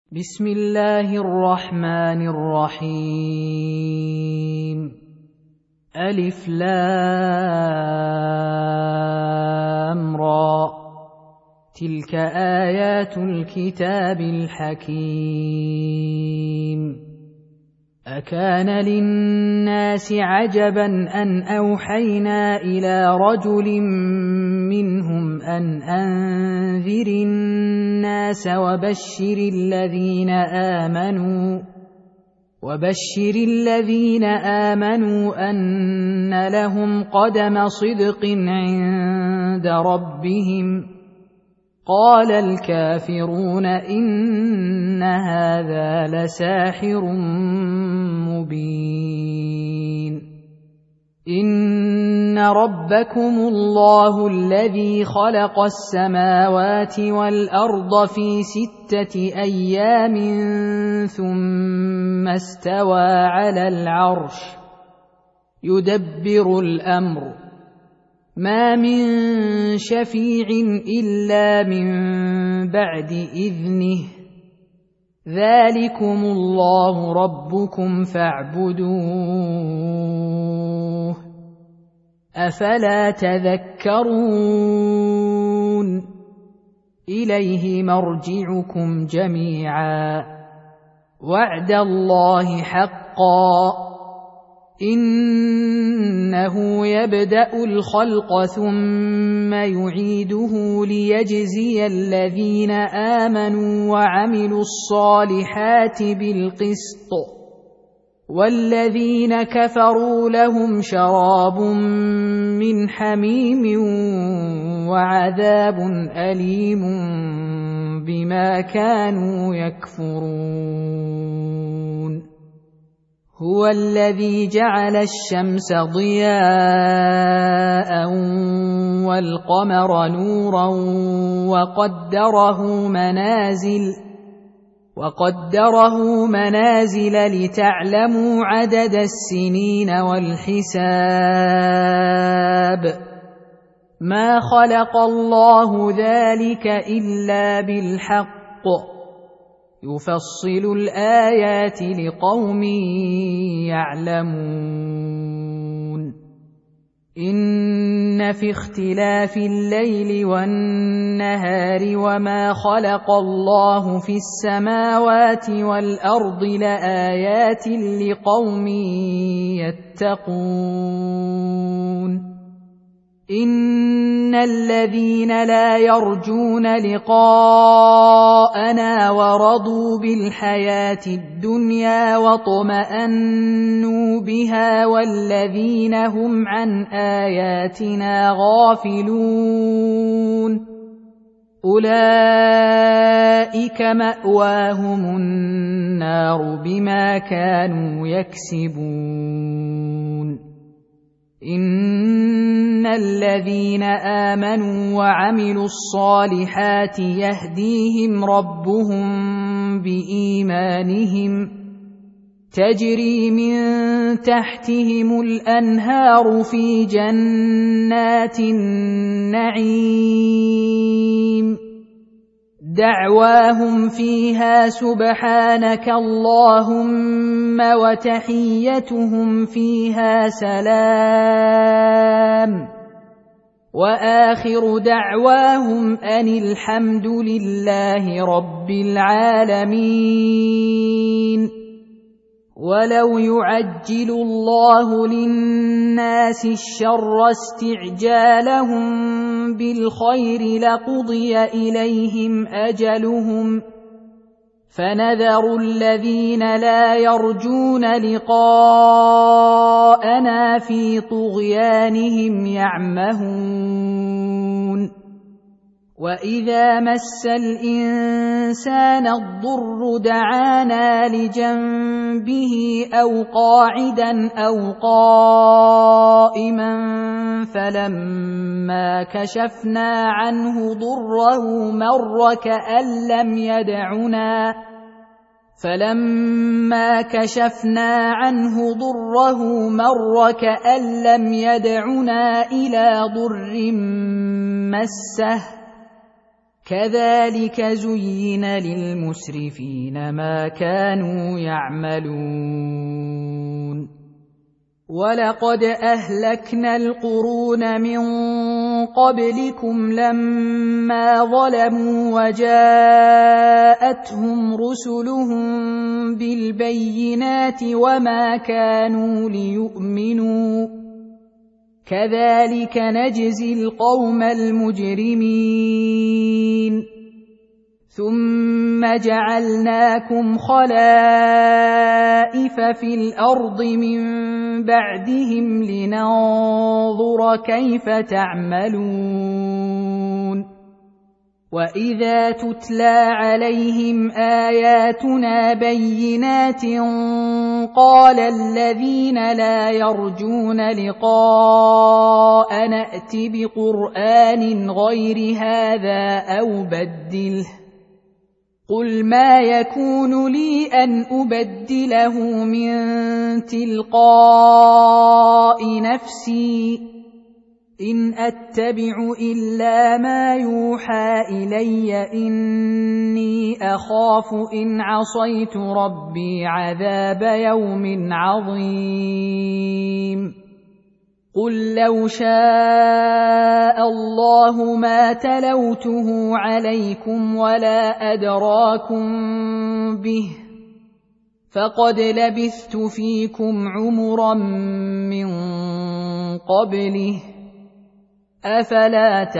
بسم الله الرحمن الرحيم. ألف لام را، تلك آيات الكتاب الحكيم. أكان للناس عجبا أن أوحينا إلى رجل منهم أن أنذر الناس وبشر الذين آمنوا أن لهم قدم صدق عند ربهم. قال الكافرون إن هذا لساحر مبين. إن ربكم الله الذي خلق السماوات والأرض في 6 أيام ثم استوى على العرش يدبر الأمر، ما من شفيع إلا من بعد إذنه، ذلكم الله ربكم فاعبدوه، أفلا تذكرون. إليه مرجعكم جميعا، وعد الله حقا، إنه يبدأ الخلق ثم يعيده ليجزي الذين آمنوا وعملوا الصالحات بالقسط، والذين كفروا لهم شراب من حميم وعذاب أليم بما كانوا يكفرون. هو الذي جعل الشمس ضياء والقمر نورا وقدره منازل لتعلموا عدد السنين والحساب. ما خلق الله ذلك إلا بالحق، يفصل الآيات لقوم يعلمون. إن في اختلاف الليل والنهار وما خلق الله في السماوات والأرض لآيات لقوم يتقون. إن الذين لا يرجون لقاءنا ورضوا بالحياة الدنيا واطمأنوا بها والذين هم عن آياتنا غافلون أولئك مأواهم النار بما كانوا يكسبون. إن الذين آمنوا وعملوا الصالحات يهديهم ربهم بإيمانهم، تجري من تحتهم الأنهار في جنات النعيم، دعواهم فيها سبحانك اللهم وتحيتهم فيها سلام، وآخر دعواهم أن الحمد لله رب العالمين. ولو يعجل الله للناس الشر استعجالهم بالخير لقضي إليهم أجلهم، فنذر الذين لا يرجون لقاءنا في طغيانهم يعمهون. وإذا مس الإنسان الضر دعانا لجنبه أو قاعدا أو قائما فلما كشفنا عنه ضره مر كأن لم يدعنا إلى ضر مسه كذلك زين للمسرفين ما كانوا يعملون ولقد أهلكنا القرون من قبلكم لما ظلموا وجاءتهم رسلهم بالبينات وما كانوا ليؤمنوا كذلك نجزي القوم المجرمين ثم جعلناكم خلائف في الأرض من بعدهم لننظر كيف تعملون وإذا تتلى عليهم آياتنا بينات قال الذين لا يرجون لقاءنا ائت بقرآن غير هذا أو بدله قل ما يكون لي أن أبدله من تلقاء نفسي إن أتبع إلا ما يوحى إلي إني أخاف إن عصيت ربي عذاب يوم عظيم قل لو شاء الله ما تلوته عليكم ولا أدراكم به فقد لبثت فيكم عمرا من قبله أفلا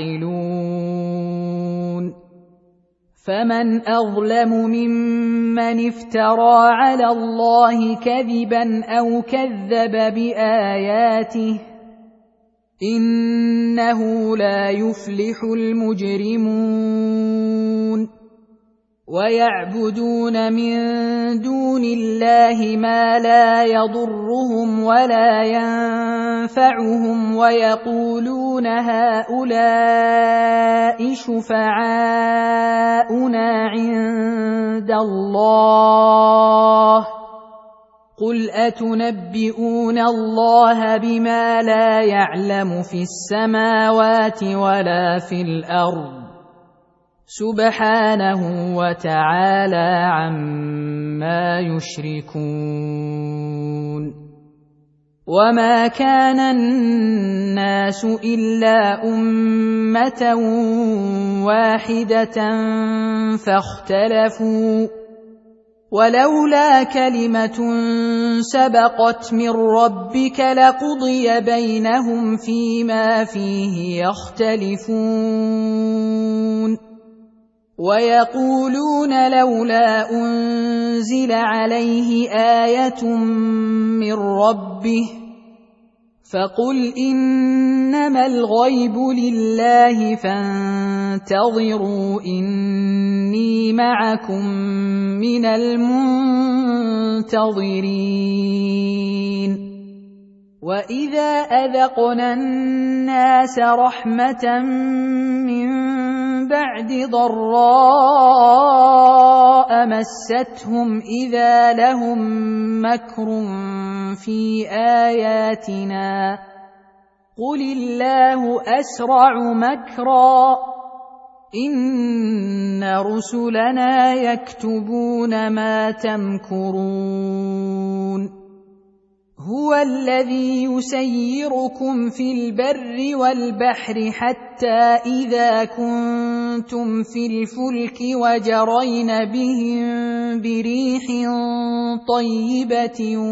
تعقلون فمن أظلم ممن افترى على الله كذبا أو كذب بآياته إنه لا يفلح المجرمون ويعبدون من دون الله ما لا يضرهم ولا ينفعهم ويقولون هؤلاء شفعاؤنا عند الله قل أتنبئون الله بما لا يعلم في السماوات ولا في الأرض سبحانه وتعالى عما يشركون وما كان الناس إلا أمة واحدة فاختلفوا ولولا كلمة سبقت من ربك لقضي بينهم فيما فيه يختلفون ويقولون لولا أنزل عليه آية من ربه فقل إنما الغيب لله فانتظروا إني معكم من المنتظرين وإذا أذقنا الناس رحمة من بعد ضراء مستهم إذا لهم مكر في آياتنا قل الله أسرع مكرا إن رسلنا يكتبون ما تمكرون هو الذي يسيركم في البر والبحر حتى إذا كنتم في الفلك وجرين بهم بريح طيبة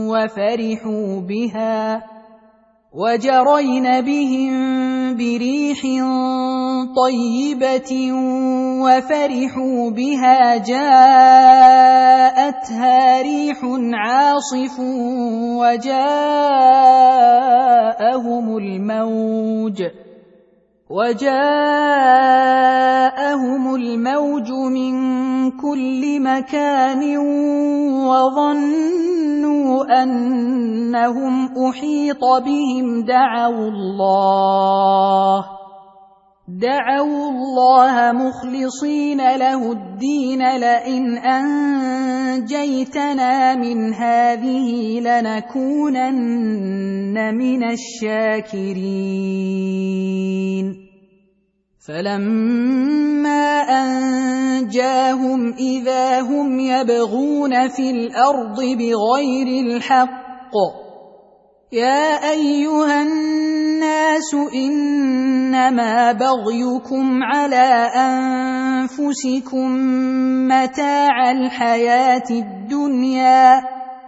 وفرحوا بها جاءتها ريح عاصف وجاءهم الموج من كل مكان وظنوا أنهم أحيط بهم دعوا الله مخلصين له الدين لئن أنجيتنا من هذه لنكونن من الشاكرين فلما أنجاهم إذا هم يبغون في الأرض بغير الحق يا أيها الناس إنما بغيكم على أنفسكم متاع الحياة الدنيا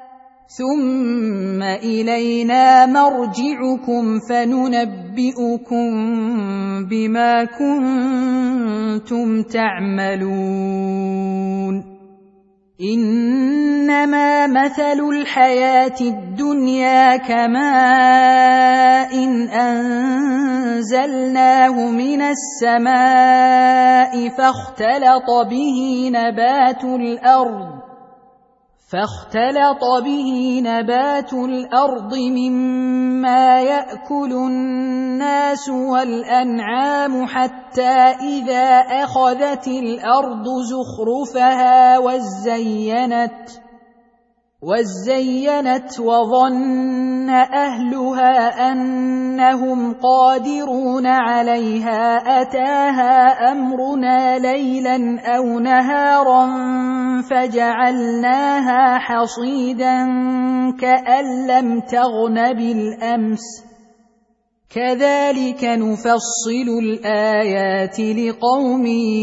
ثم إلينا مرجعكم فننبئكم بما كنتم تعملون إنما مثل الحياة الدنيا كماء أنزلناه من السماء فاختلط به نبات الأرض مما يأكل الناس والأنعام حتى إذا أخذت الأرض زخرفها وزينت وظن أهلها أنهم قادرون عليها أتاها أمرنا ليلا أو نهارا فجعلناها حصيدا كأن لم تغن بالأمس كذلك نفصل الآيات لقوم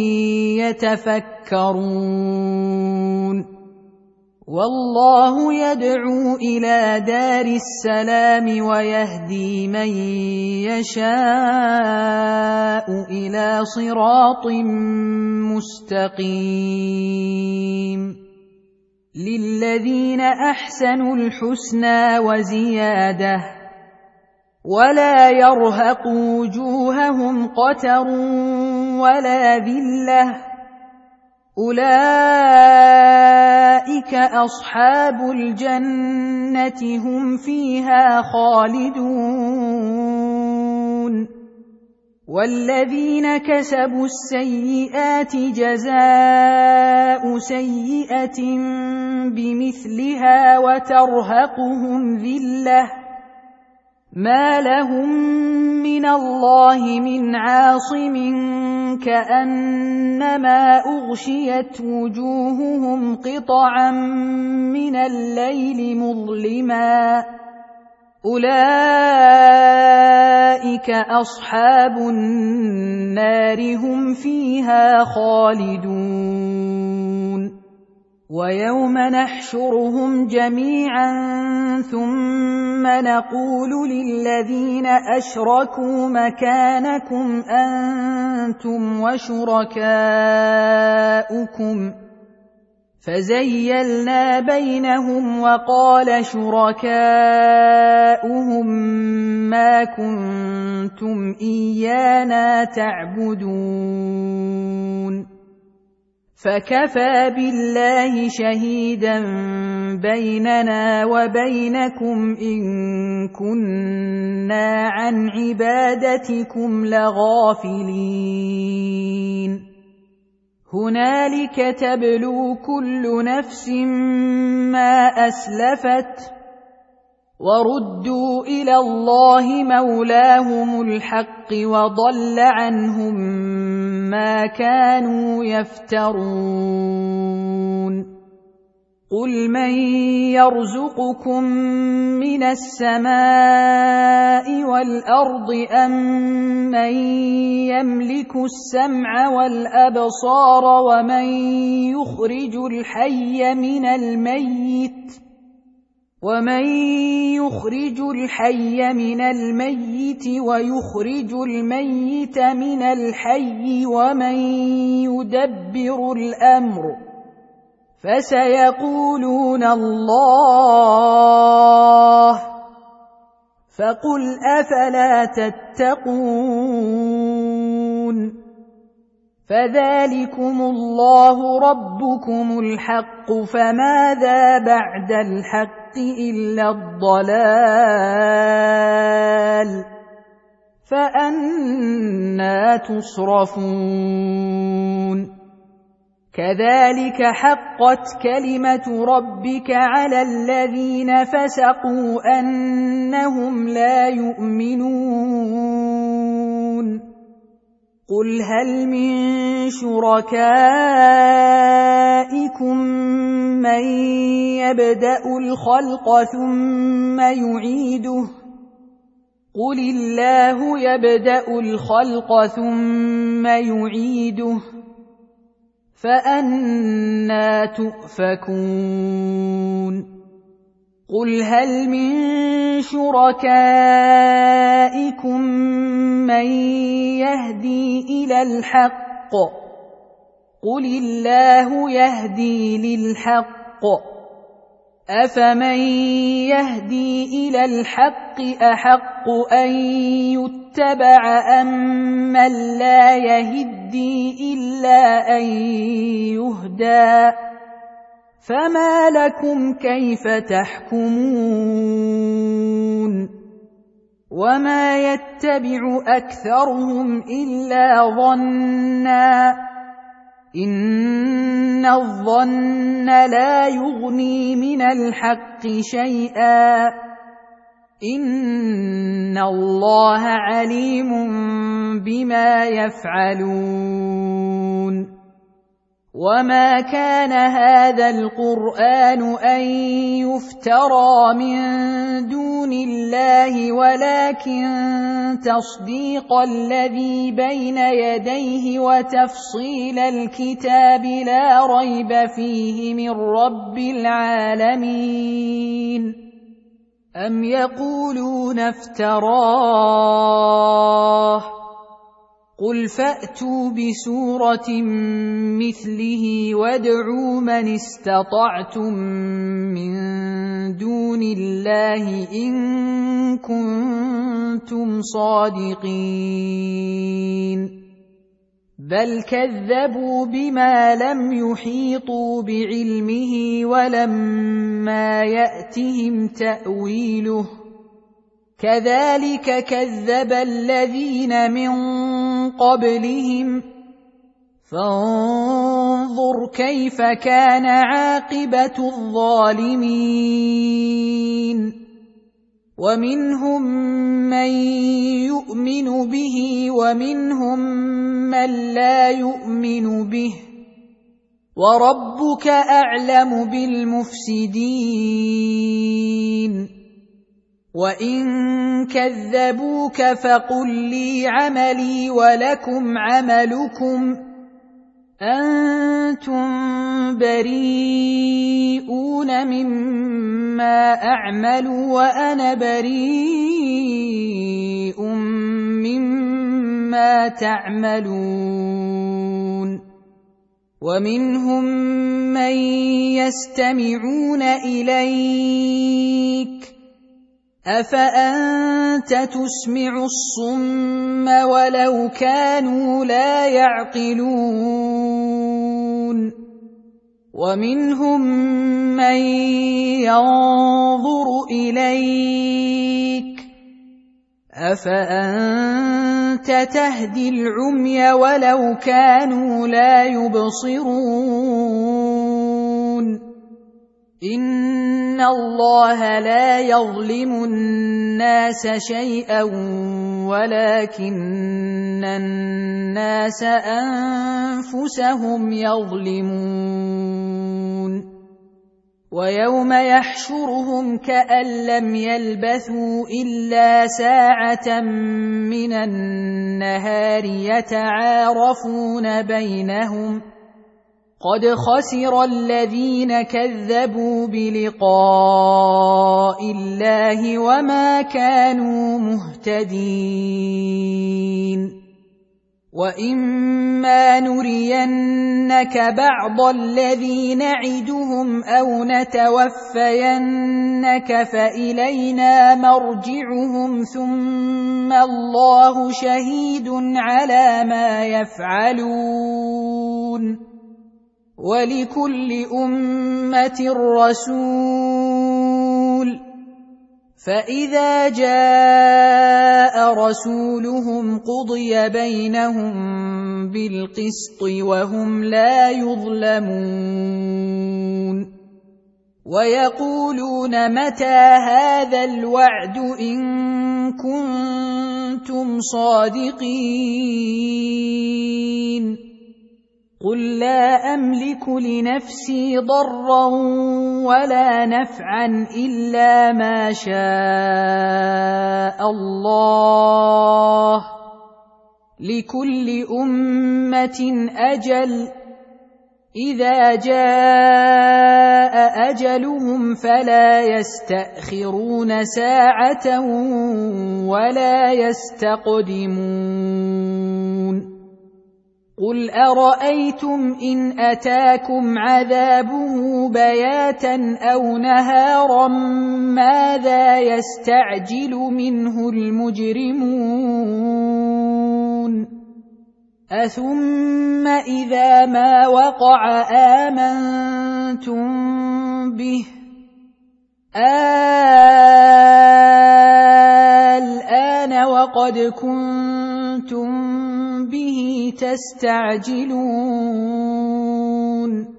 يتفكرون والله يدعو إلى دار السلام ويهدي من يشاء إلى صراط مستقيم للذين أحسنوا الحسنى وزيادة ولا يرهق وجوههم قتر ولا ذلة أولئك أصحاب الجنة هم فيها خالدون والذين كسبوا السيئات جزاء سيئة بمثلها وترهقهم ذلة ما لهم من الله من عاصم كأنما أغشيت وجوههم قطعا من الليل مظلما أولئك أصحاب النار هم فيها خالدون ويوم نحشرهم جميعا ثم نقول للذين أشركوا مكانكم أنتم وشركاؤكم فزيلنا بينهم وقال شركاؤهم ما كنتم إيانا تعبدون فكفى بالله شهيدا بيننا وبينكم إن كنا عن عبادتكم لغافلين هنالك تبلو كل نفس ما أسلفت وردوا إلى الله مولاهم الحق وضل عنهم ما كانوا يفترون قل من يرزقكم من السماء والأرض أم من يملك السمع والأبصار ومن يخرج الحي من الميت ويخرج الميت من الحي ومن يدبر الأمر فسيقولون الله فقل أفلا تتقون فذلكم الله ربكم الحق فماذا بعد الحق إلا الضلال فأنى تصرفون كذلك حقت كلمة ربك على الذين فسقوا أنهم لا يؤمنون قل هل من شركائكم من يبدأ الخلق ثم يعيده قل الله يبدأ الخلق ثم يعيده فأنى تؤفكون قل هل من شركائكم من يهدي إلى الحق قل الله يهدي للحق أفمن يهدي إلى الحق أحق أن يتبع أمن لا يهدي إلا أن يهدى فما لكم كيف تحكمون وما يتبع أكثرهم إلا ظنًّا إن الظن لا يغني من الحق شيئا إن الله عليم بما يفعلون وما كان هذا القرآن أن يفترى من دون الله ولكن تصديق الذي بين يديه وتفصيل الكتاب لا ريب فيه من رب العالمين أم يقولون افتراه قل فأتوا بسورة مثله وادعوا من استطعتم من دون الله إن كنتم صادقين بل كذبوا بما لم يحيطوا بعلمه ولما يأتهم تأويله كذلك كذب الذين من قبلهم فانظر كيف كان عاقبة الظالمين ومنهم من يؤمن به ومنهم من لا يؤمن به وربك أعلم بالمفسدين وإن كذبوك فقل لي عملي ولكم عملكم أنتم بريئون مما أعمل وأنا بريء مما تعملون ومنهم من يستمعون إليك أفأنت تسمع الصم ولو كانوا لا يعقلون ومنهم من ينظر إليك أفأنت تهدي العمي ولو كانوا لا يبصرون إن الله لا يظلم الناس شيئا ولكن الناس أنفسهم يظلمون ويوم يحشرهم كأن لم يلبثوا إلا ساعة من النهار يتعارفون بينهم قد خسر الذين كذبوا بلقاء الله وما كانوا مهتدين وإما نرينك بعض الذي نعدهم أو نتوفينك فإلينا مرجعهم ثم الله شهيد على ما يفعلون ولكل أمة رسول فإذا جاء رسولهم قضي بينهم بالقسط وهم لا يظلمون ويقولون متى هذا الوعد إن كنتم صادقين قل لا أملك لنفسي ضرا ولا نفعا إلا ما شاء الله لكل أمة أجل إذا جاء أجلهم فلا يستأخرون ساعة ولا يستقدمون قل أرأيتم إن أتاكم عذابه بياتا أو نهارا ماذا يستعجل منه المجرمون أثم إذا ما وقع آمنتم به الآن وقد كنتم به تستعجلون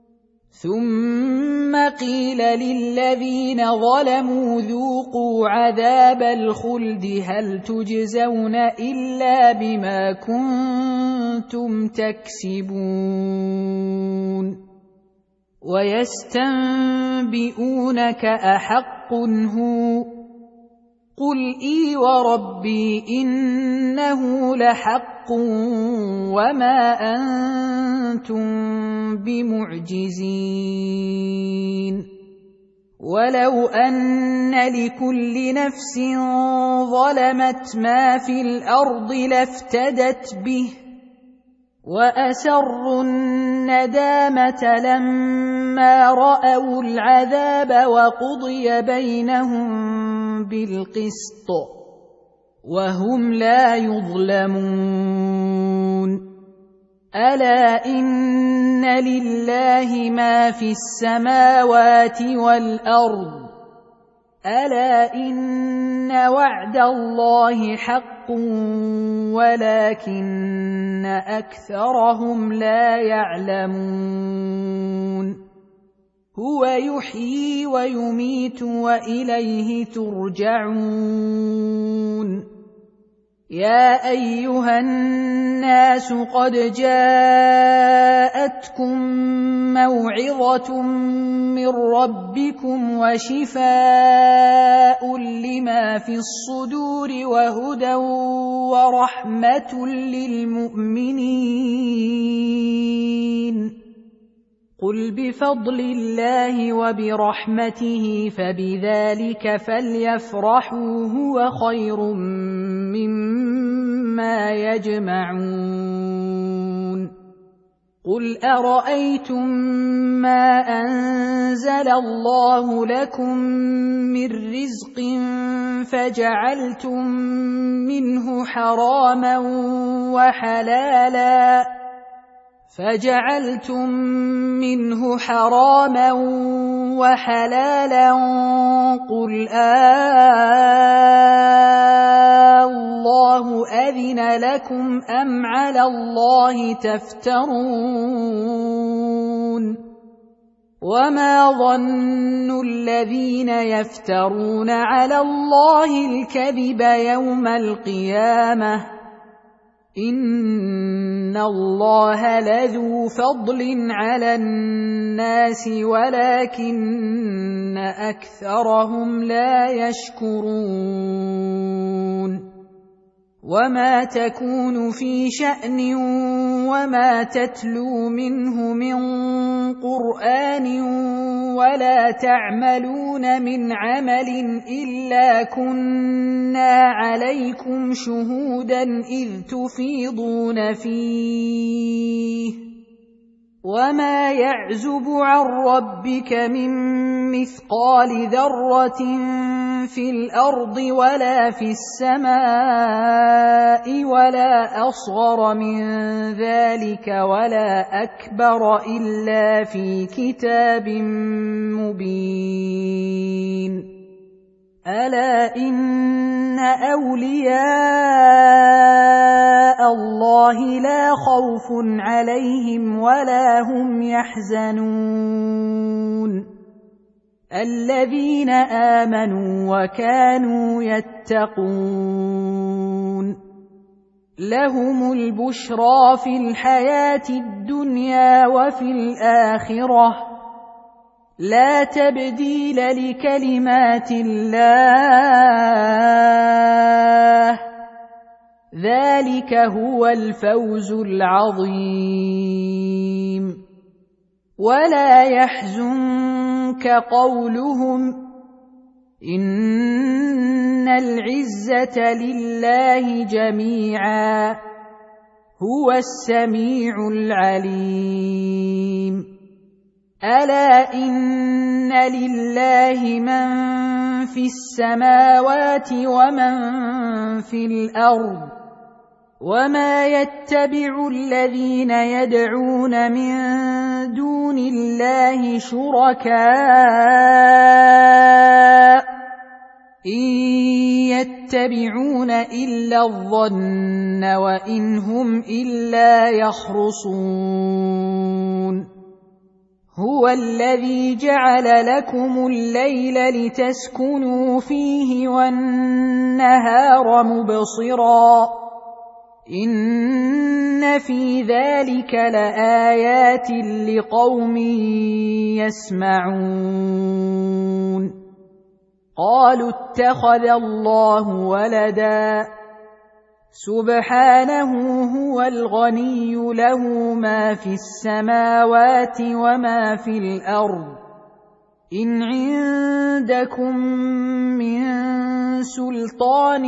ثم قيل للذين ظلموا ذوقوا عذاب الخلد هل تجزون إلا بما كنتم تكسبون ويستنبئونك أحق هو قل إي وربي إنه لحق وما أنتم بمعجزين ولو أن لكل نفس ظلمت ما في الأرض لافتدت به وأسروا الندامة لما رأوا العذاب وقضي بينهم بالقسط وهم لا يظلمون ألا إن لله ما في السماوات والأرض ألا إن وعد الله حق ولكن أكثرهم لا يعلمون هو يحيي ويميت وإليه ترجعون يا أيها الناس قد جاءتكم موعظة من ربكم وشفاء لما في الصدور وهدى ورحمة للمؤمنين قل بفضل الله وبرحمته فبذلك فليفرحوا هو خير مما يجمعون قل أرأيتم ما أنزل الله لكم من رزق فجعلتم منه حراما وحلالا قل الله أذن لكم أم على الله تفترون وما ظن الذين يفترون على الله الكذب يوم القيامة إن الله لذو فضل على الناس ولكن أكثرهم لا يشكرون وما تكون في شأن وما تتلو منه من قرآن ولا تعملون من عمل إلا كنا عليكم شهودا إذ تفيضون فيه وما يعزب عن ربك من مثقال ذرة في الأرض ولا في السماء ولا أصغر من ذلك ولا أكبر إلا في كتاب مبين ألا إن أولياء الله لا خوف عليهم ولا هم يحزنون الذين آمنوا وكانوا يتقون لهم البشرى في الحياة الدنيا وفي الآخرة لا تبديل لكلمات الله ذلك هو الفوز العظيم ولا يحزنك قولهم إن العزة لله جميعا هو السميع العليم ألا إن لله من في السماوات ومن في الأرض وما يتبع الذين يدعون من دون الله شركاء إن يتبعون إلا الظن وإن هم إلا يخرصون هو الذي جعل لكم الليل لتسكنوا فيه والنهار مبصرا إن في ذلك لآيات لقوم يسمعون قالوا اتخذ الله ولدا سبحانه هو الغني له ما في السماوات وما في الأرض إن عندكم من سلطان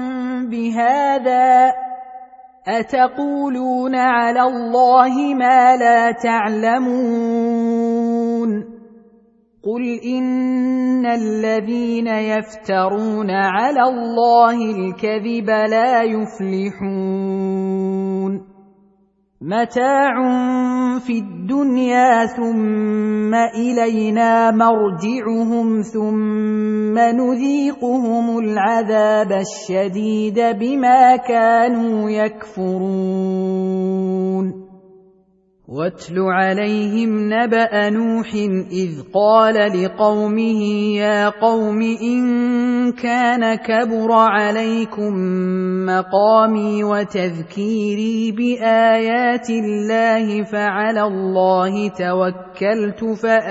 بهذا أتقولون على الله ما لا تعلمون قل إن الذين يفترون على الله الكذب لا يفلحون متاع في الدنيا ثم إلينا مرجعهم ثم نذيقهم العذاب الشديد بما كانوا يكفرون واتل عليهم نبأ نوح إذ قال لقومه يا قوم إن كان كبر عليكم مقامي وتذكيري بآيات الله فعلى الله توكلت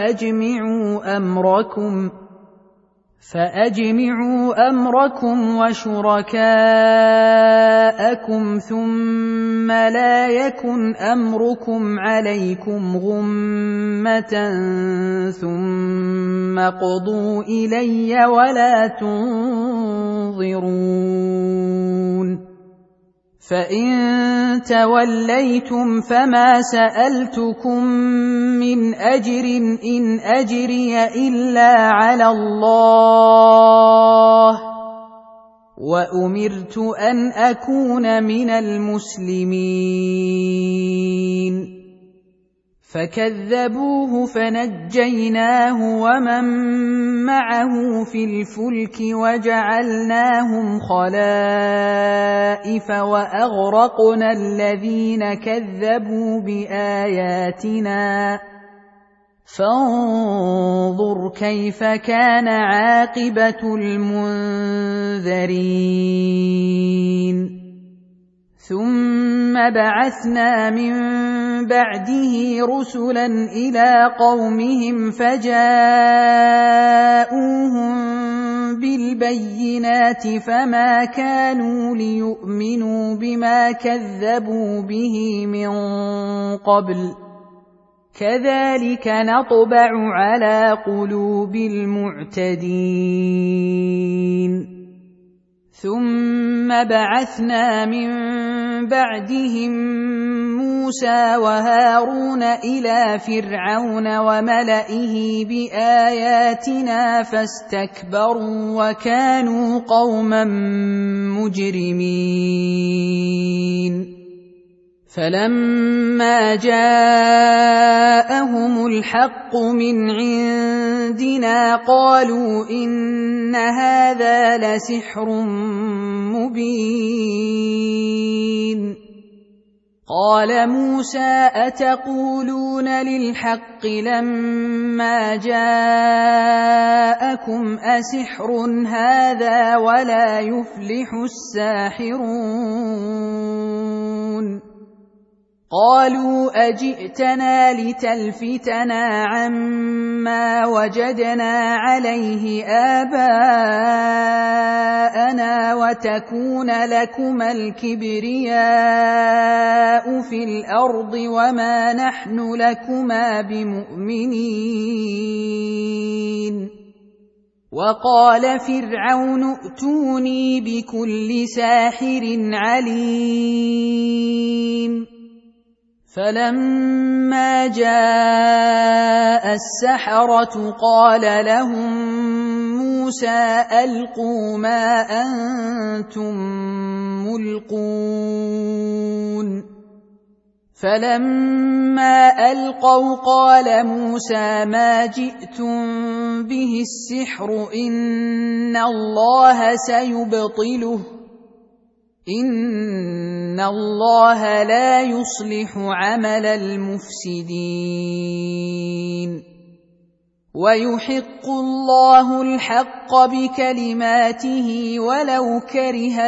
فأجمعوا أمركم وشركاءكم ثم لا يكن أمركم عليكم غمة ثم قضوا إلي ولا تنظرون فإن توليتم فما سألتكم من أجر إن أجري إلا على الله وأمرت أن أكون من المسلمين فكذبوه فنجيناه ومن معه في الفلك وجعلناهم خلائف وأغرقنا الذين كذبوا بآياتنا فانظر كيف كان عاقبة المنذرين ثم بعثنا من بعده رسلا إلى قومهم فجاءوهم بالبينات فما كانوا ليؤمنوا بما كذبوا به من قبل كذلك نطبع على قلوب المعتدين ثم بعثنا من بعدهم موسى وهارون إلى فرعون وملئه بآياتنا فاستكبروا وكانوا قوما مجرمين فلما جاءهم الحق من عندنا قالوا إن هذا لسحر مبين قال موسى أتقولون للحق لما جاءكم أسحر هذا ولا يفلح الساحرون قالوا أجئتنا لتلفتنا عما وجدنا عليه آباءنا وتكون لكما الكبرياء في الأرض وما نحن لكما بمؤمنين وقال فرعون ائتوني بكل ساحر عليم فلما جاء السحرة قال لهم موسى ألقوا ما أنتم ملقون فلما ألقوا قال موسى ما جئتم به السحر إن الله سيبطله إن الله لا يصلح عمل المفسدين ويحق الله الحق بكلماته ولو كره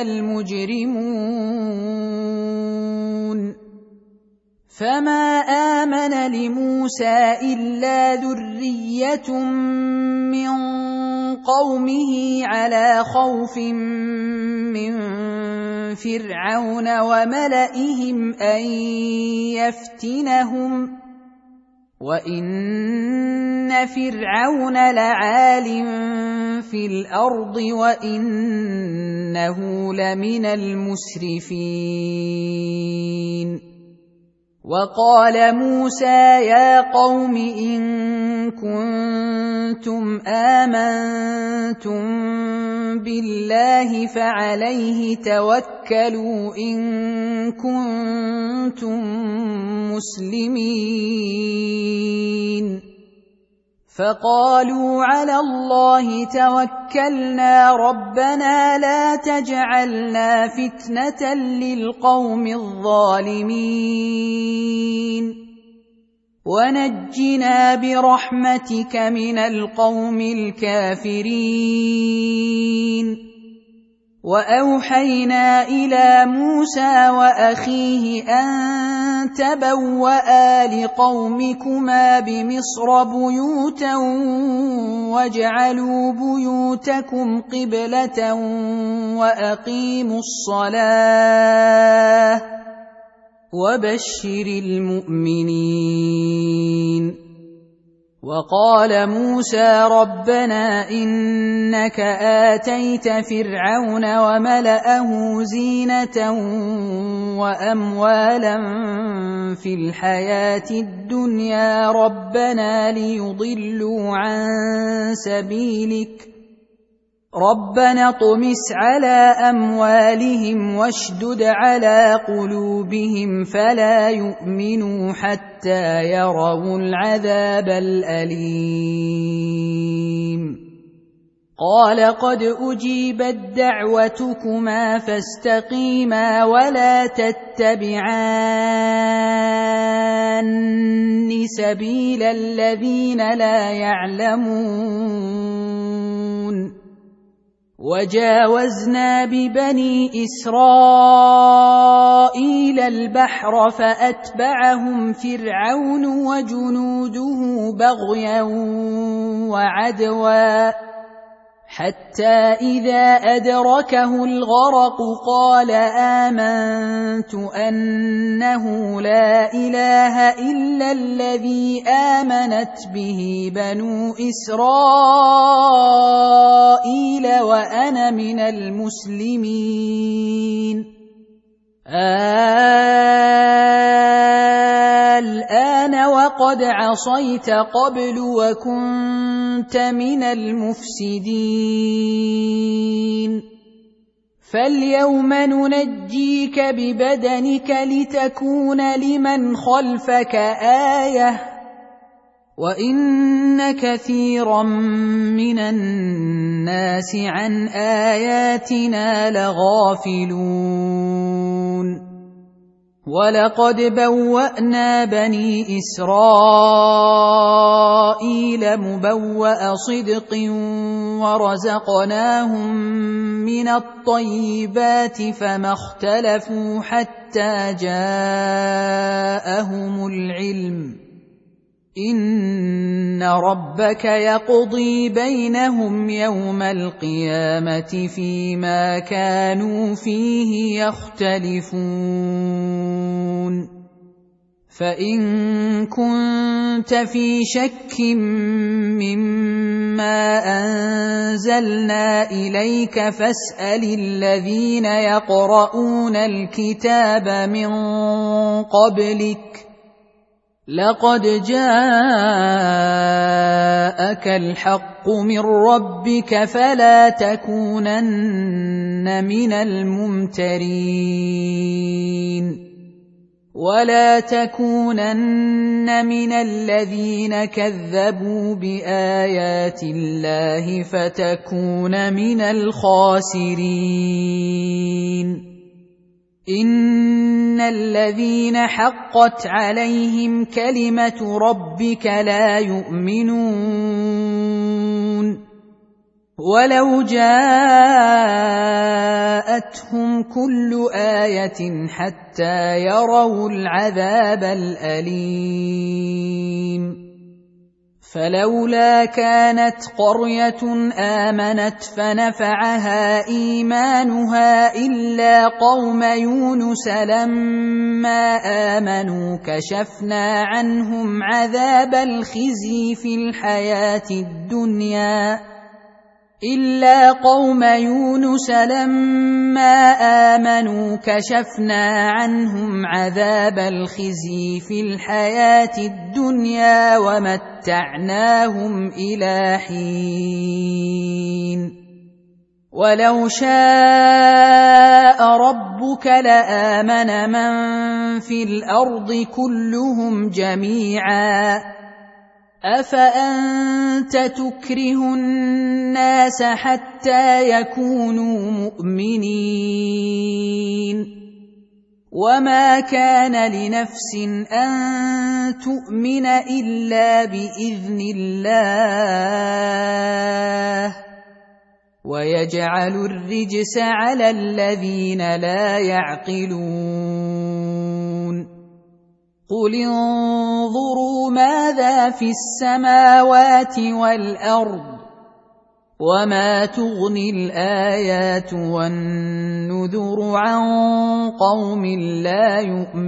المجرمون فما آمن لموسى إلا ذرية من قومه على خوف من فرعون وملئهم أن يفتنهم وإن فرعون لعال في الأرض وإنه لمن المسرفين وقال موسى يا قوم إن كنتم آمنتم بالله فعليه توكلوا إن كنتم مسلمين فقالوا على الله توكلنا ربنا لا تجعلنا فتنة للقوم الظالمين ونجنا برحمتك من القوم الكافرين وأوحينا إلى موسى وأخيه أن تبوأ لقومكما بمصر بيوتا واجعلوا بيوتكم قبلة وأقيموا الصلاة وبشر المؤمنين وقال موسى ربنا إنك آتيت فرعون وملأه زينة وأموالا في الحياة الدنيا ربنا ليضلوا عن سبيلك ربنا اطمس على أموالهم واشدد على قلوبهم فلا يؤمنوا حتى يروا العذاب الأليم قال قد أجيبت دعوتكما فاستقيما ولا تتبعان سبيل الذين لا يعلمون وجاوزنا ببني إسرائيل البحر فأتبعهم فرعون وجنوده بغيا وعدوا حتى إذا أدركه الغرق قال آمنت أنه لا إله إلا الذي آمنت به بنو إسرائيل وأنا من المسلمين الآن وقد عصيت قبل وكنت من المفسدين فاليوم ننجيك ببدنك لتكون لمن خلفك آية وإن كثيرا من الناس عن آياتنا لغافلون ولقد بوأنا بني إسرائيل مبوأ صدق ورزقناهم من الطيبات فما اختلفوا حتى جاءهم العلم إن ربك يقضي بينهم يوم القيامة فيما كانوا فيه يختلفون فإن كنت في شك مما أنزلنا إليك فاسأل الذين يقرؤون الكتاب من قبلك لقد جاءك الحق من ربك فلا تكونن من الممترين ولا تكونن من الذين كذبوا بآيات الله فتكون من الخاسرين إن الذين حقت عليهم كلمة ربك لا يؤمنون ولو جاءتهم كل آية حتى يروا العذاب الأليم فلولا كانت قرية آمنت فنفعها إيمانها إلا قوم يونس لما آمنوا كشفنا عنهم عذاب الخزي في الحياة الدنيا إلا قوم يونس لما آمنوا كشفنا عنهم عذاب الخزي في الحياة الدنيا ومتعناهم إلى حين ولو شاء ربك لآمن من في الأرض كلهم جميعا أفأنت تكره الناس حتى يكونوا مؤمنين وما كان لنفس أن تؤمن إلا بإذن الله ويجعل الرجس على الذين لا يعقلون قل انظروا ماذا في السماوات والأرض وما تغني الآيات والنذر عن قوم لا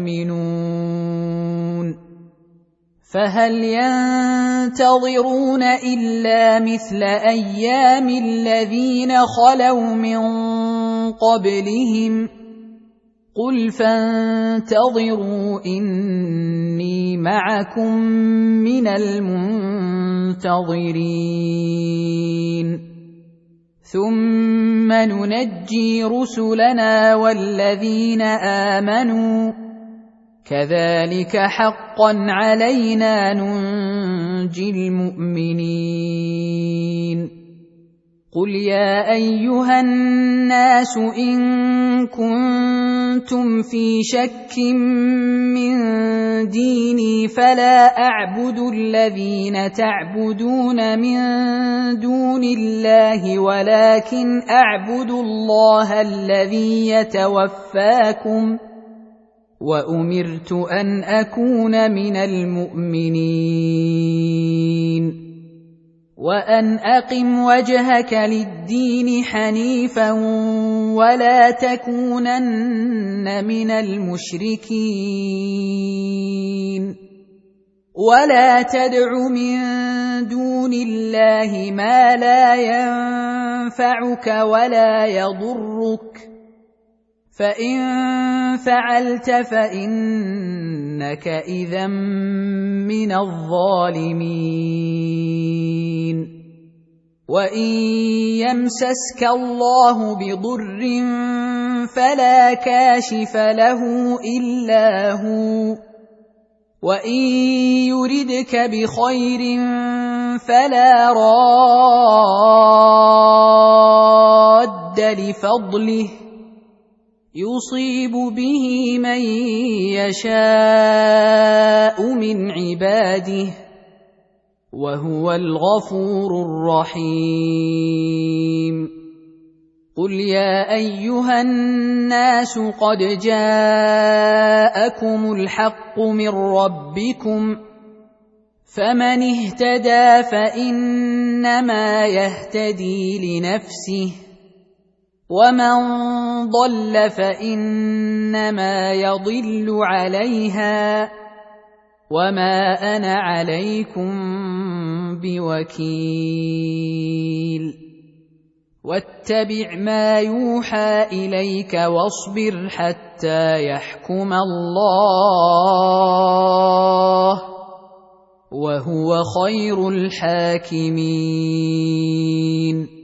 يؤمنون فهل ينتظرون إلا مثل أيام الذين خلوا من قبلهم قل فانتظروا إني معكم من المنتظرين ثم ننجي رسلنا والذين آمنوا كذلك حقا علينا ننجي المؤمنين قل يا أيها الناس إن كنتم في شك من ديني فلا أعبد الذين تعبدون من دون الله ولكن أعبد الله الذي يتوفاكم وأمرت أن أكون من المؤمنين وأن أقم وجهك للدين حنيفا ولا تكونن من المشركين ولا تدع من دون الله ما لا ينفعك ولا يضرك فإن فعلت فإنك إذا من الظالمين وإن يمسسك الله بضر فلا كاشف له إلا هو وإن يردك بخير فلا راد لفضله يصيب به من يشاء من عباده وهو الغفور الرحيم. قل يا أيها الناس قد جاءكم الحق من ربكم فمن اهتدى فإنما يهتدي لنفسه ومن ضل فإنما يضل عليها وما أنا عليكم بوكيل. واتبع ما يوحى إليك واصبر حتى يحكم الله وهو خير الحاكمين.